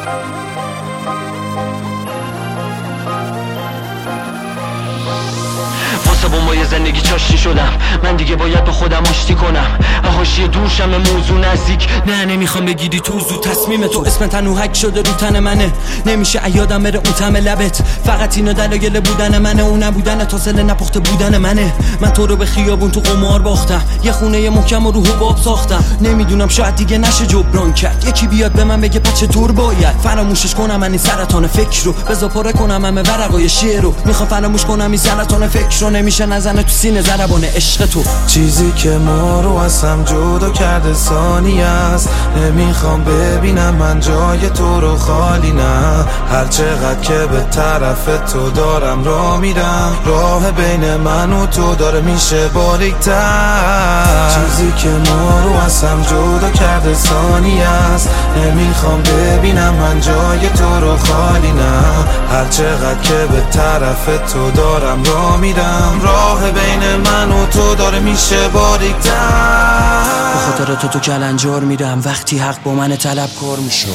واسه بمبای زندگی چاشنی شدم، من دیگه باید با خودم آشتی کنم. حاشیه دوشم به موضوع نزدیک، نه نمیخوام بگیری تو زود تصمیم تو. اسم تنوحک شده رو تن منه، نمیشه ایادم بره اون طعم لبت. فقط اینو دلایل بودن منه، اون نبودن تازل نپخته بودن منه. من تو رو به خیابون تو قمار باختم، یه خونه محکم و رو حباب ساختم. نمیدونم شاید دیگه نشه جبران کرد، یکی بیاد به من بگه پس چطور باید فراموشش کنم من این سرطان فکر رو. بذار پاره کنم همه ورقای شعر رو، میخوام فراموش کنم این سرطان فکر رو. نمیشه نزنه تو سینه ضربان عشق تو. چیزی که ما رو از هم جدا کرده ثانیه است، نمیخوام ببینم من جای تو رو خالی. نه هر چقدر که به طرف تو دارم راه میرم، راه بین من و تو داره میشه باریک‌تر. چیزی که ما رو از هم جدا کرده ثانیه است، نمیخوام ببینم من جای تو رو خالی. نه هر چقدر که به طرف تو دارم راه میرم، راه بین من و تو داره میشه باریک‌تر. به خاطر تو کلنجار میرم، وقتی حق با من طلبکار میشه.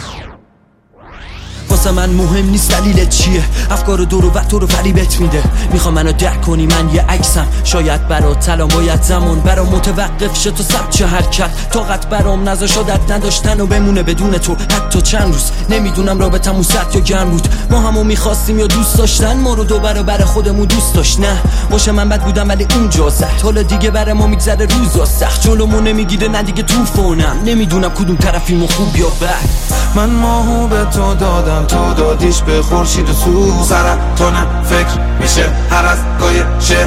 واسه من مهم نیست دلیلت چیه، افکار دور و بر تو رو فریبت میده. میخوام منو درک کنی، من یه عکسم، شاید برات طلا باید زمان برام متوقف شه تو ثبت حرکت. طاقت برام نذار شدت نداشتن و بمونه بدون تو حتی چند روز. نمیدونم رابطمون سرد یا گرم بود، ما همو میخواستیم یا دوست داشتن ما رو. دو برابر خودمون دوست داشت، نه باشه من بد بودم ولی اونجا زد. حالا دیگه برای ما میگذره روزا سخت، جلومو نمیگیره نه دیگه طوفانم. نمیدونم کدوم طرفیمو خوب یا بد. من ماهو به تو دادم، تو دادیش به خورشید و سو. سرطان فکر میشه هر از گایشه.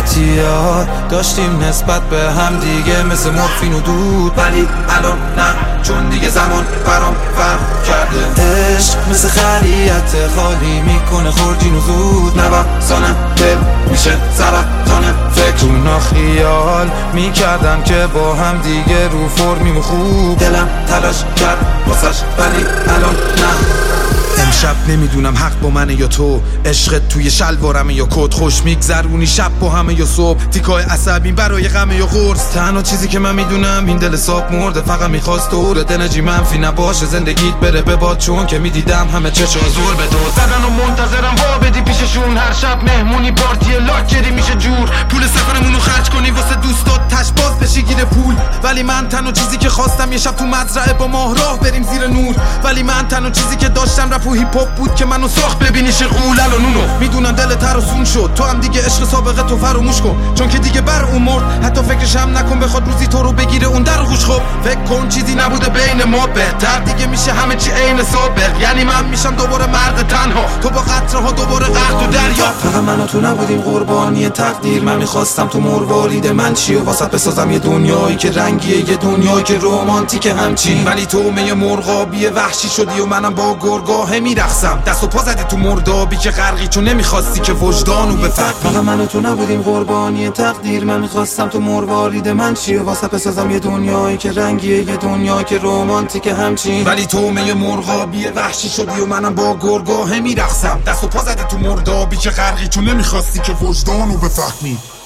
اعتیاد داشتیم نسبت به هم دیگه مثل مورفین و دود، ولی الان نه چون دیگه زمان برام فرق کرده. عشق مثل خریت خالی میکنه خورجین و زود. نوسانم دل میشه سرطان فکر. اونا خیال میکردن که با هم دیگه رو فرمیم و خوب. دلم تلاش کرد واسش ولی الان نه. امشب نمیدونم حق با منه یا تو، عشقت توی شلوارمه یا کت. خوش میگذرونی شب با همه یا صبح، تیکای عصبی برای غمه یا قرص. تنها چیزی که من میدونم این دل صاف مرده، فقط میخواست دورت انرژی منفی نباشه، زندگیت بره به باد. چون که میدیدم همه چشا زور به تو زدن و منتظرم وا بدی پیششون. هر شب مهمونی پارتی لاکچری میشه جور، پول سفرمونو خرج کنی واسه دوستات تش باز بشی گیر پول. ولی من تنها چیزی که خواستم یه شب تو مزرعه با ماه راه بریم زیر نور. ولی من تنها چیزی که داشتم رپ و هیپ هاپ بود که منو ساخت ببینیش قول الانونو. میدونم دل ترسون شد، تو هم دیگه عشق سابقه تو فراموش کن، چون که دیگه بر اون مرد. حتی فکرش هم نکن بخواد روزی تو رو بگیره اون در خوش. خب فکر کن چیزی نبوده بین ما، بهتر دیگه میشه همه چی عین سابق. یعنی من میشم دوباره مرد تنها، تو با قطره ها دوباره غرق تو دریا. فقط من و تو نبودیم قربانی تقدیر، من میخواستم تو مروارید من چی و واسط بسازم یه دنیایی که رنگیه، یه دنیایی که رومانتیک همچین. ولی تو می مرغابی وحشی شدی و منم با گرگاه میرقصم. دست و پا زدی تو مردابی که غرقی، چون نمیخواستی که وجدانو بفهمی. فقط من و تو نبودیم قربانی تقدیر، من میخواستم تو مروارید من چی و واسط بسازم یه دنیایی که رنگیه، یه دنیایی که رومانتیک همچین. ولی تو می مرغابی وحشی شدی و منم با گرگاه میرقصم. دست و پا زدی تو مردابی که غرقی، چون نمیخواستی که وجدانو بفهمی.